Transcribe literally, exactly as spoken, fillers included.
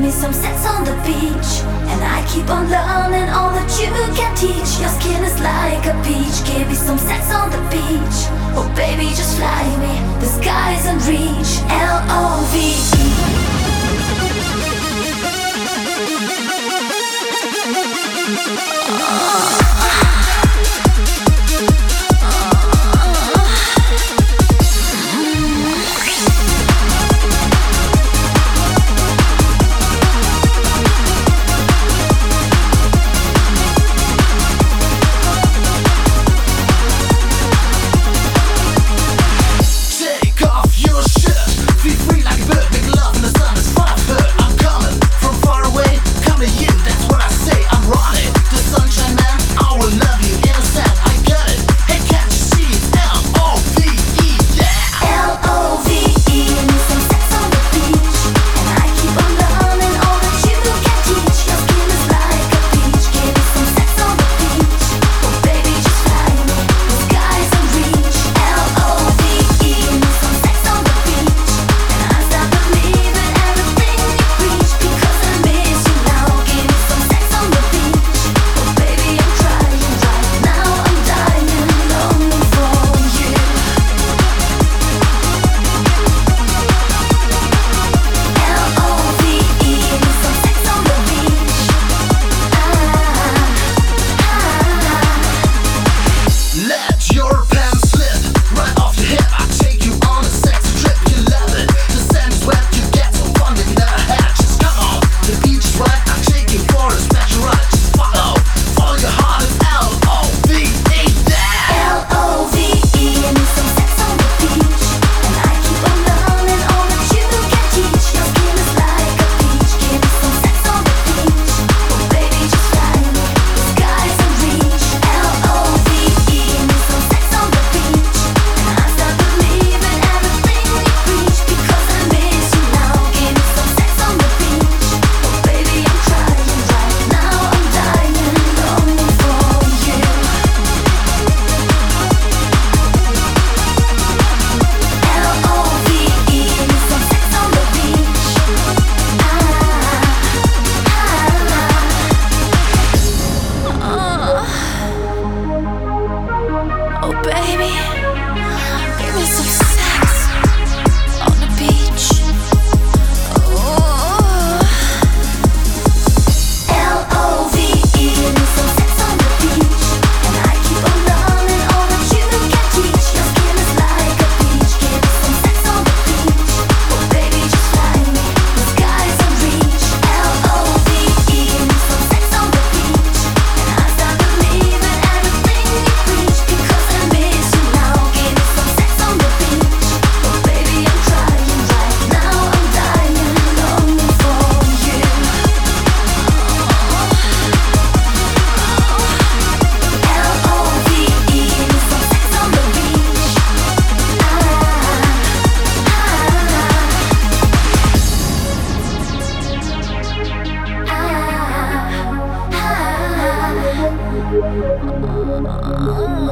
me some sex on the beach, and I keep on learning all that you can teach. Your skin is like a peach. Give me some sex on the beach. Oh baby, just fly me, the sky's in reach. L O V E. Oh,